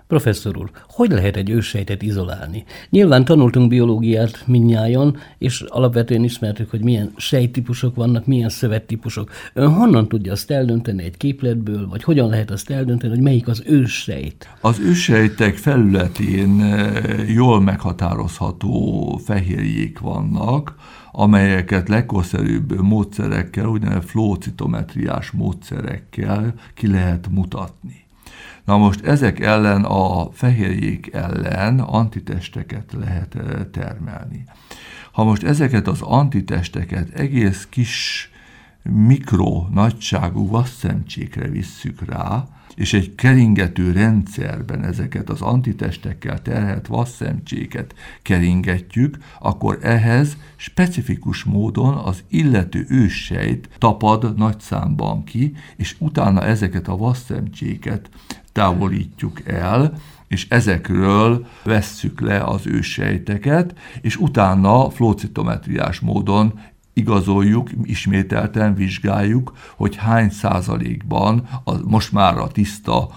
Professzor úr, hogy lehet egy őssejtet izolálni? Nyilván tanultunk biológiát mindnyájan, és alapvetően ismertük, hogy milyen sejttípusok vannak, milyen szövettípusok. Ön honnan tudja azt eldönteni egy képletből, vagy hogyan lehet azt eldönteni, hogy melyik az őssejt? Az őssejtek felületén jól meghatározható fehérjék vannak, amelyeket legkorszerűbb módszerekkel, úgynevezett flow-citometriás módszerekkel ki lehet mutatni. Na most ezek ellen, a fehérjék ellen antitesteket lehet termelni. Ha most ezeket az antitesteket egész kis mikro nagyságú vasszemcsékre visszük rá, és egy keringető rendszerben ezeket az antitestekkel terhelt vasszemcséket keringetjük, akkor ehhez specifikus módon az illető őssejt tapad nagy számban ki, és utána ezeket a vasszemcséket távolítjuk el, és ezekről vesszük le az őssejteket, és utána flow-citometriás módon igazoljuk, ismételten vizsgáljuk, hogy hány százalékban, most már a tiszta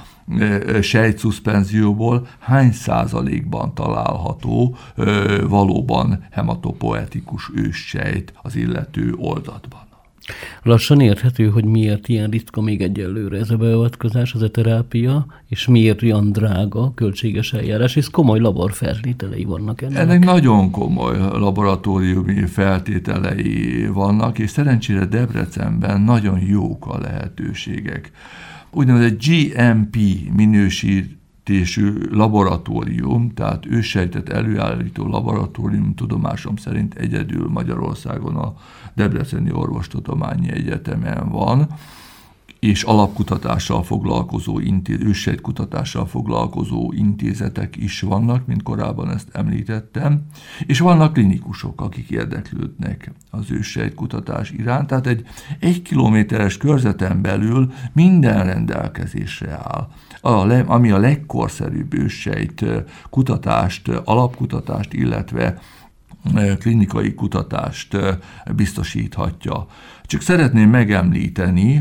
sejtszuszpenzióból hány százalékban található valóban hematopoetikus őssejt az illető oldatban. Lassan érthető, hogy miért ilyen ritka még egyelőre ez a beavatkozás, ez a terápia, és miért olyan drága, költséges eljárás, és komoly laborfeltételei vannak ennek. Ennek nagyon komoly laboratóriumi feltételei vannak, és szerencsére Debrecenben nagyon jók a lehetőségek. Úgynevezett GMP minősítésű laboratórium, tehát őssejtet előállító laboratórium tudomásom szerint egyedül Magyarországon a Debreceni Orvostudományi Egyetemen van, és alapkutatással foglalkozó, őssejtkutatással foglalkozó intézetek is vannak, mint korábban ezt említettem, és vannak klinikusok, akik érdeklődnek az őssejtkutatás iránt, tehát egy 1 kilométeres körzeten belül minden rendelkezésre áll, ami a legkorszerűbb őssejt kutatást, alapkutatást, illetve klinikai kutatást biztosíthatja. Csak szeretném megemlíteni,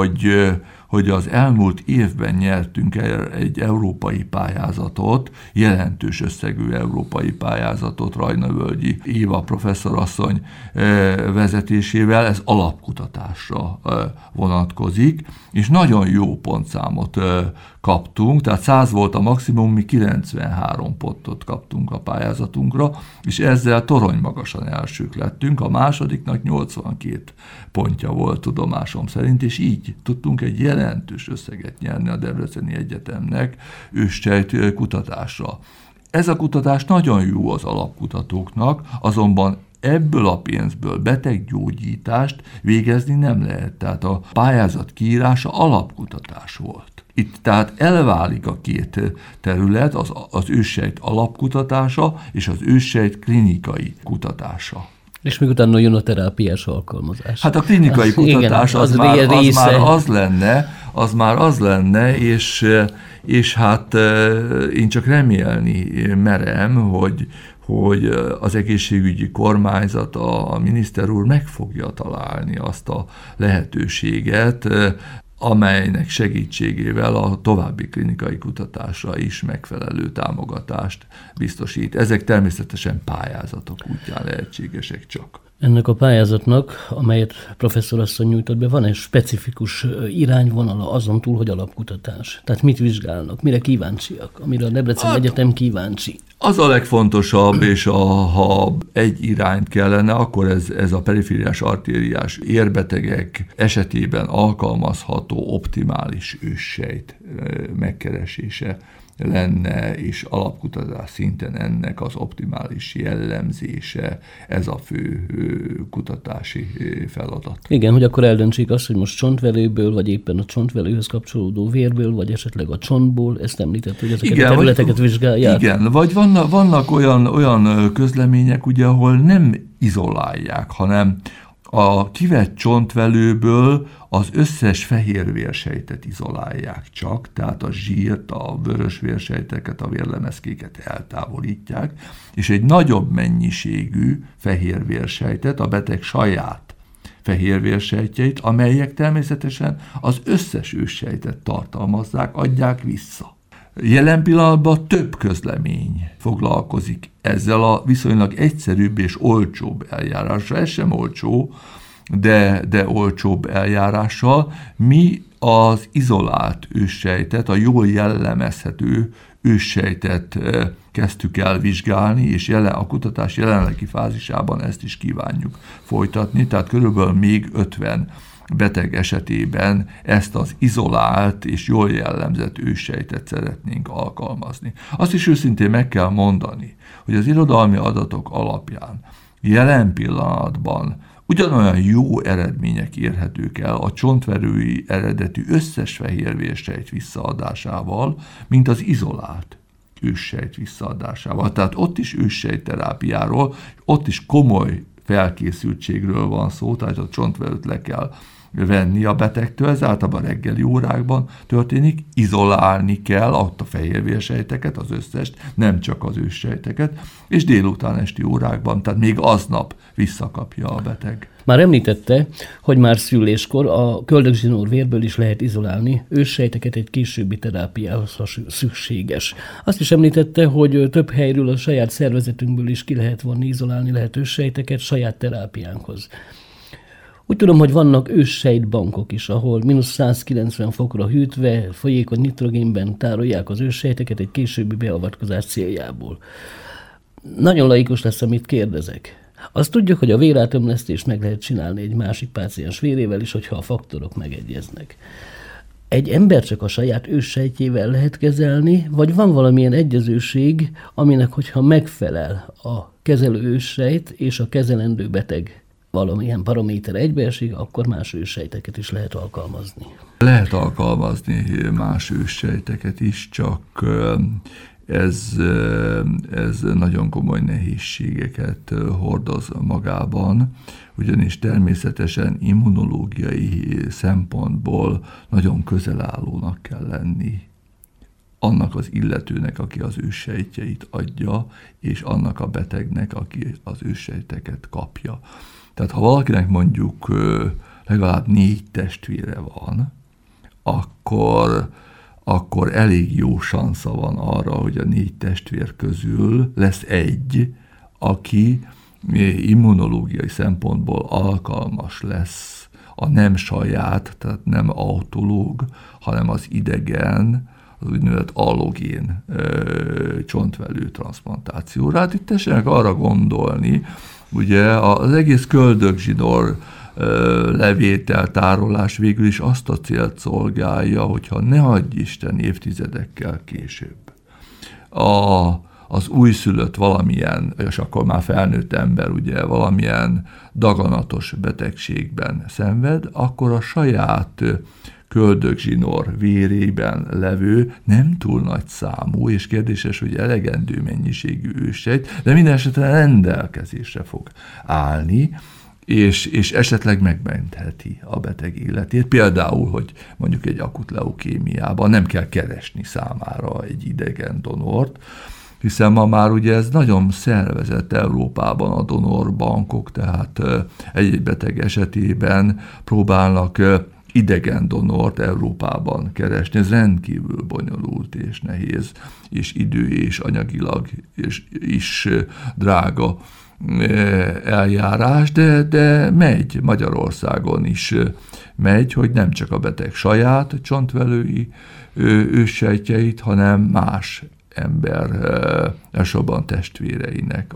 hogy az elmúlt évben nyertünk egy európai pályázatot, jelentős összegű európai pályázatot Rajnavölgyi Éva professzorasszony vezetésével, ez alapkutatásra vonatkozik, és nagyon jó pontszámot kaptunk, tehát 100 volt a maximum, mi 93 pontot kaptunk a pályázatunkra, és ezzel toronymagasan elsők lettünk, a másodiknak 82 pontja volt tudomásom szerint, és így tudtunk egy jelentős összeget nyerni a Debreceni Egyetemnek őssejt kutatásra. Ez a kutatás nagyon jó az alapkutatóknak, azonban ebből a pénzből beteggyógyítást végezni nem lehet, tehát a pályázat kiírása alapkutatás volt. Itt tehát elválik a két terület, az őssejt alapkutatása és az őssejt klinikai kutatása. És még utána jön a terápiás alkalmazás. Hát a klinikai kutatás igen, az már az lenne, és hát én csak remélni merem, hogy az egészségügyi kormányzat, a miniszter úr meg fogja találni azt a lehetőséget, amelynek segítségével a további klinikai kutatásra is megfelelő támogatást biztosít. Ezek természetesen pályázatok útján lehetségesek csak. Ennek a pályázatnak, amelyet professzorasszony nyújtott be, van egy specifikus irányvonala azon túl, hogy alapkutatás. Tehát mit vizsgálnak, mire kíváncsiak, amire a Debreceni Egyetem kíváncsi? Az a legfontosabb, és ha egy irányt kellene, akkor ez a perifériás artériás érbetegek esetében alkalmazható optimális őssejt megkeresése lenne, és alapkutatás szinten ennek az optimális jellemzése, ez a fő kutatási feladat. Igen, hogy akkor eldöntsék azt, hogy most csontvelőből, vagy éppen a csontvelőhöz kapcsolódó vérből, vagy esetleg a csontból, ezt említett, hogy ezeket a területeket vizsgálják. Igen, vagy vannak olyan közlemények, ugye, ahol nem izolálják, hanem a kivett csontvelőből az összes fehér vérsejtet izolálják csak, tehát a zsírt, a vörös vérsejteket, a vérlemezkéket eltávolítják, és egy nagyobb mennyiségű fehér vérsejtet, a beteg saját fehér vérsejtjeit, amelyek természetesen az összes őssejtet tartalmazzák, adják vissza. Jelen pillanatban több közlemény foglalkozik ezzel a viszonylag egyszerűbb és olcsóbb eljárással. Ez sem olcsó, de olcsóbb eljárással. Mi az izolált őssejtet, a jól jellemezhető őssejtet kezdtük el vizsgálni, és a kutatás jelenlegi fázisában ezt is kívánjuk folytatni, tehát körülbelül még 50 beteg esetében ezt az izolált és jól jellemzett őssejtet szeretnénk alkalmazni. Azt is őszintén meg kell mondani, hogy az irodalmi adatok alapján jelen pillanatban ugyanolyan jó eredmények érhetők el a csontverői eredetű összes fehérvérsejt visszaadásával, mint az izolált őssejt visszaadásával. Tehát ott is őssejtterápiáról, ott is komoly felkészültségről van szó, tehát a csontverőt le kell venni a betegtől, ez általában reggeli órákban történik, izolálni kell ott a fehérvérsejteket, az összest, nem csak az őssejteket, és délután esti órákban, tehát még aznap visszakapja a beteg. Már említette, hogy már szüléskor a köldögzsinór vérből is lehet izolálni őssejteket egy későbbi terápiához, ha szükséges. Azt is említette, hogy több helyről a saját szervezetünkből is ki lehet vonni, izolálni lehet őssejteket saját terápiánkhoz. Úgy tudom, hogy vannak őssejtbankok is, ahol -190 fokra hűtve, folyékony nitrogénben tárolják az őssejteket egy későbbi beavatkozás céljából. Nagyon laikus lesz, amit kérdezek. Azt tudjuk, hogy a vérátömlesztést meg lehet csinálni egy másik páciens vérével is, hogyha a faktorok megegyeznek. Egy ember csak a saját őssejtjével lehet kezelni, vagy van valamilyen egyezőség, aminek, hogyha megfelel a kezelő őssejt és a kezelendő beteg valamilyen paraméter egybeesik, akkor más őssejteket is lehet alkalmazni. Lehet alkalmazni más őssejteket is, csak ez nagyon komoly nehézségeket hordoz magában, ugyanis természetesen immunológiai szempontból nagyon közelállónak kell lenni annak az illetőnek, aki az őssejtjeit adja, és annak a betegnek, aki az őssejteket kapja. Tehát ha valakinek mondjuk legalább 4 testvére van, akkor elég jó sansza van arra, hogy a 4 testvér közül lesz egy, aki immunológiai szempontból alkalmas lesz a nem saját, tehát nem autológ, hanem az idegen, az úgynevezett allogén csontvelő transzplantációra. Hát itt tessenek arra gondolni, ugye az egész köldögzsinór levétel, tárolás végül is azt a célt szolgálja, hogyha ne adj Isten évtizedekkel később az újszülött valamilyen, és akkor már felnőtt ember ugye valamilyen daganatos betegségben szenved, akkor a saját köldögzsinór vérében levő, nem túl nagy számú, és kérdéses, hogy elegendő mennyiségű őssejt, de minden esetre rendelkezésre fog állni, és esetleg megmentheti a beteg életét. Például, hogy mondjuk egy akut leukémiában nem kell keresni számára egy idegen donort, hiszen ma már ugye ez nagyon szervezett Európában a donorbankok, tehát egy beteg esetében próbálnak idegen donort Európában keresni. Ez rendkívül bonyolult és nehéz, és idő és anyagilag is drága eljárás, de megy, Magyarországon is megy, hogy nem csak a beteg saját csontvelői őssejtjeit, hanem más ember, elsősorban testvéreinek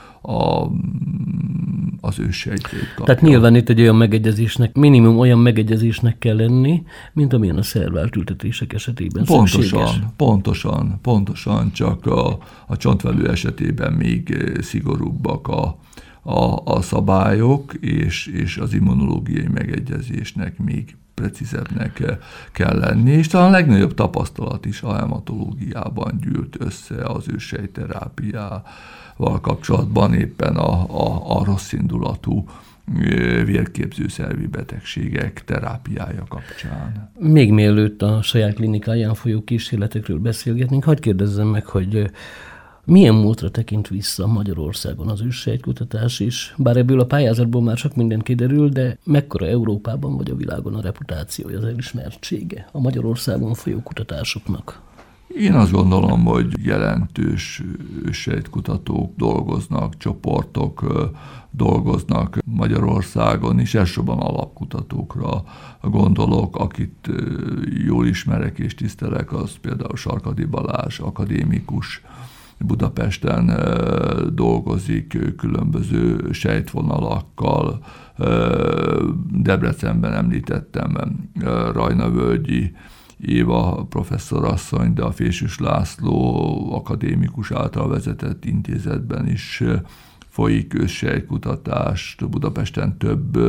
az őssejtjeit kapja. Tehát nyilván itt egy olyan megegyezésnek, minimum olyan megegyezésnek kell lenni, mint amilyen a szervált ültetések esetében szükséges. Pontosan, csak a csontvelő esetében még szigorúbbak a szabályok, és az immunológiai megegyezésnek még precízebbnek kell lenni, és talán a legnagyobb tapasztalat is a hematológiában gyűlt össze az őssejtterápiával kapcsolatban, éppen a rosszindulatú vérképzőszervi betegségek terápiája kapcsán. Még mielőtt a saját klinikáján folyó kísérletekről beszélgetnénk, hadd kérdezzem meg, hogy milyen múltra tekint vissza Magyarországon az őssejtkutatás is? Bár ebből a pályázatból már sok minden kiderül, de mekkora Európában vagy a világon a reputációja, az elismertsége a Magyarországon folyó kutatásoknak? Én azt gondolom, hogy jelentős sejtkutatók dolgoznak, csoportok dolgoznak Magyarországon, és elsősorban alapkutatókra gondolok, akit jól ismerek és tisztelek, az például Sarkady Balázs, akadémikus, Budapesten dolgozik különböző sejtvonalakkal. Debrecenben említettem Rajnavölgyi Éva professzorasszony, de a Fésűs László akadémikus által vezetett intézetben is folyik őssejtkutatás, Budapesten több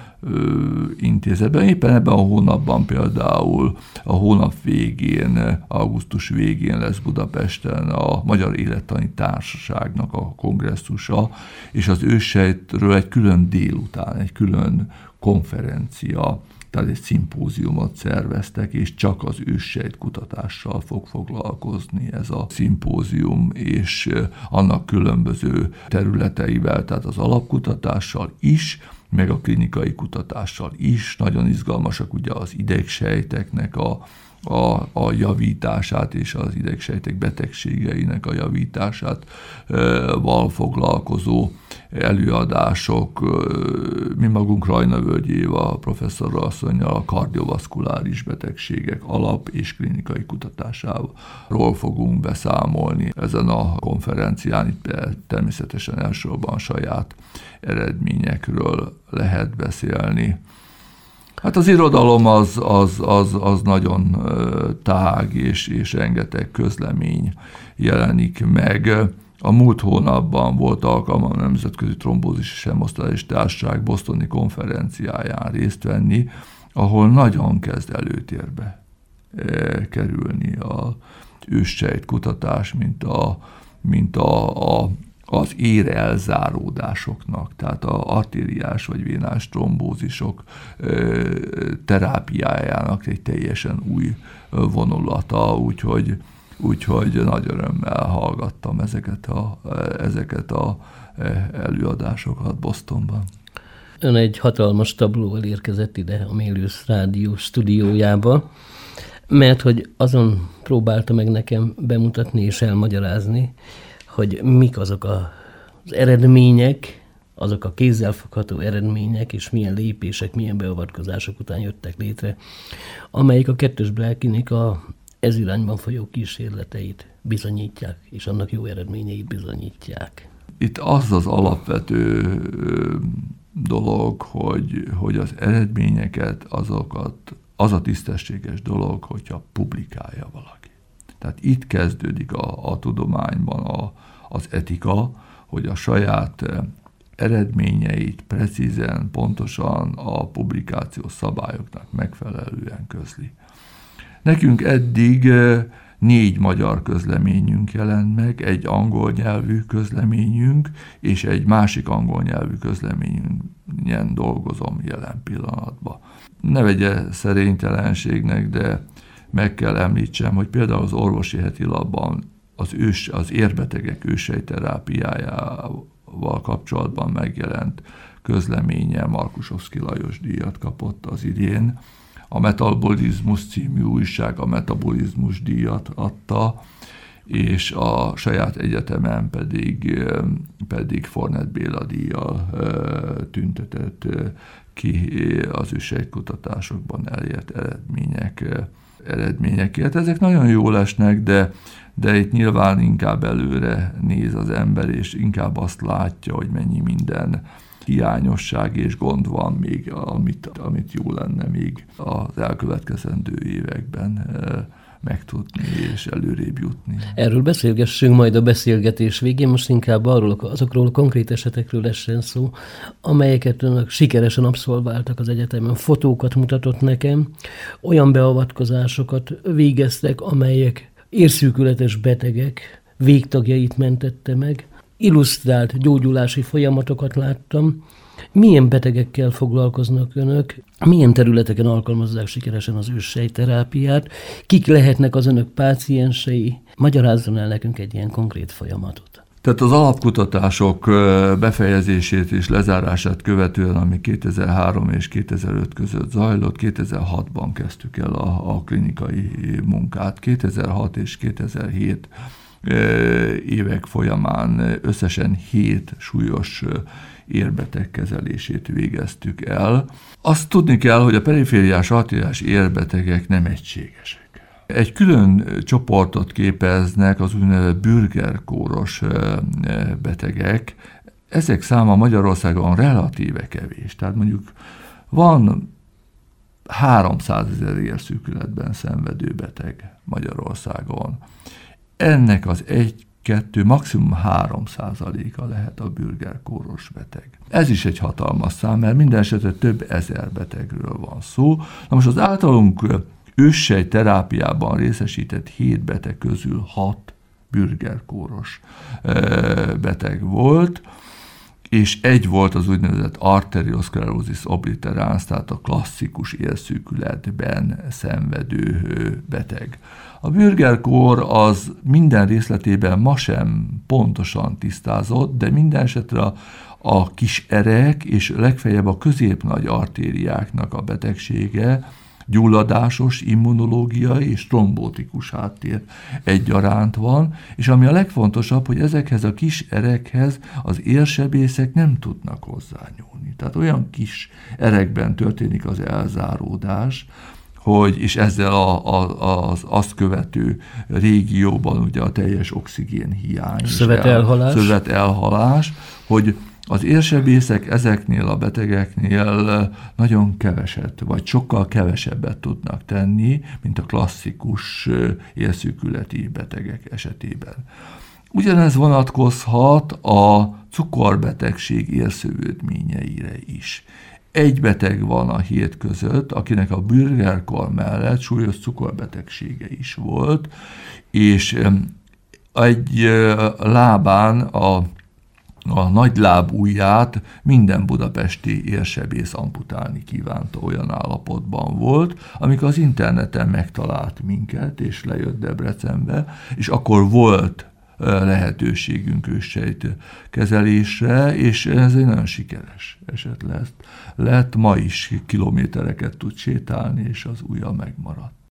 intézetben. Éppen ebben a hónapban például a hónap végén, augusztus végén lesz Budapesten a Magyar Élettani Társaságnak a kongresszusa, és az őssejtről egy külön délután, egy külön konferencia, tehát egy szimpóziumot szerveztek, és csak az őssejtkutatással fog foglalkozni ez a szimpózium, és annak különböző területeivel, tehát az alapkutatással is, meg a klinikai kutatással is. Nagyon izgalmasak ugye az idegsejteknek a javítását és az idegsejtek betegségeinek a javítását val foglalkozó előadások. Mi magunk Rajnavölgyi Éva professzorasszonnyal a kardiovaszkuláris betegségek alap- és klinikai kutatásáról fogunk beszámolni ezen a konferencián. Itt természetesen elsősorban saját eredményekről lehet beszélni. Hát az irodalom az nagyon tág, és rengeteg közlemény jelenik meg. A múlt hónapban volt alkalmam a Nemzetközi Trombózis és Hemosztázis Társaság bostoni konferenciáján részt venni, ahol nagyon kezd előtérbe kerülni az őssejtkutatás, mint az érelzáródásoknak, tehát az artériás vagy vénás trombózisok terápiájának egy teljesen új vonulata, úgyhogy nagy örömmel hallgattam ezeket a előadásokat Bostonban. Ön egy hatalmas tablóval érkezett ide a Mélősz Rádió stúdiójába, mert hogy azon próbálta meg nekem bemutatni és elmagyarázni, hogy mik azok az eredmények, azok a kézzelfogható eredmények, és milyen lépések, milyen beavatkozások után jöttek létre, amelyik a kettős Braille-klinika ez irányban folyó kísérleteit bizonyítják, és annak jó eredményeit bizonyítják. Itt az alapvető dolog, hogy az eredményeket, az a tisztességes dolog, hogyha publikálja valaki. Tehát itt kezdődik a tudományban az etika, hogy a saját eredményeit precízen, pontosan a publikációs szabályoknak megfelelően közli. Nekünk eddig 4 magyar közleményünk jelent meg, egy angol nyelvű közleményünk, és egy másik angol nyelvű közleményen dolgozom jelen pillanatban. Ne vegye szerénytelenségnek, de meg kell említsem, hogy például az orvosi hetilapban az érbetegek őssejtterápiájával kapcsolatban megjelent közleménye Markusovszky Lajos díjat kapott az idén. A Metabolizmus című újság a Metabolizmus díjat adta, és a saját egyetemen pedig Fornet Béla díjjal tüntetett ki az őssejtkutatásokban elért eredményekért. Ezek nagyon jól esnek, de itt nyilván inkább előre néz az ember, és inkább azt látja, hogy mennyi minden hiányosság és gond van még, amit jó lenne még az elkövetkezendő években megtudni és előrébb jutni. Erről beszélgessünk majd a beszélgetés végén, most inkább azokról a konkrét esetekről essen szó, amelyeket önök sikeresen abszolváltak az egyetemen. Fotókat mutatott nekem, olyan beavatkozásokat végeztek, amelyek érszűkületes betegek végtagjait mentette meg, illusztrált gyógyulási folyamatokat láttam. Milyen betegekkel foglalkoznak önök? Milyen területeken alkalmazzák sikeresen az őssejtterápiát? Kik lehetnek az önök páciensei? Magyarázzon el nekünk egy ilyen konkrét folyamatot. Tehát az alapkutatások befejezését és lezárását követően, ami 2003 és 2005 között zajlott, 2006-ban kezdtük el a klinikai munkát. 2006 és 2007 évek folyamán összesen 7 súlyos érbeteg kezelését végeztük el. Azt tudni kell, hogy a perifériás arteriális érbetegek nem egységesek. Egy külön csoportot képeznek az úgynevezett Bürger-kóros betegek. Ezek száma Magyarországon relatíve kevés. Tehát mondjuk van 300 000 érszűkületben szenvedő beteg Magyarországon. Ennek az 1-2, maximum 3%-a lehet a Bürger-kóros beteg. Ez is egy hatalmas szám, mert minden esetre több ezer betegről van szó. Na most az általunk őssej terápiában részesített 7 beteg közül 6 Bürger-kóros beteg volt, és egy volt az úgynevezett arterioszklerózis obliterans, tehát a klasszikus érszűkületben szenvedő beteg. A Bürger-kór az minden részletében ma sem pontosan tisztázott, de minden esetre a kis erek és legfeljebb a középnagy artériáknak a betegsége, gyulladásos, immunológiai és trombótikus háttér egyaránt van, és ami a legfontosabb, hogy ezekhez a kis erekhez az érsebészek nem tudnak hozzányúlni. Tehát olyan kis erekben történik az elzáródás, és ezzel az azt követő régióban ugye a teljes oxigén hiány, szövetelhalás, hogy az érsebészek ezeknél a betegeknél nagyon keveset, vagy sokkal kevesebbet tudnak tenni, mint a klasszikus érszűkületi betegek esetében. Ugyanez vonatkozhat a cukorbetegség érszövődményeire is. Egy beteg van a 7 között, akinek a Bürger-kór mellett súlyos cukorbetegsége is volt, és egy lábán a nagy lábujját minden budapesti érsebész amputálni kívánta, olyan állapotban volt, amikor az interneten megtalált minket, és lejött Debrecenbe, és akkor volt lehetőségünk őssejt kezelésre, és ez egy nagyon sikeres eset lett. Ma is kilométereket tud sétálni, és az ujja megmaradt.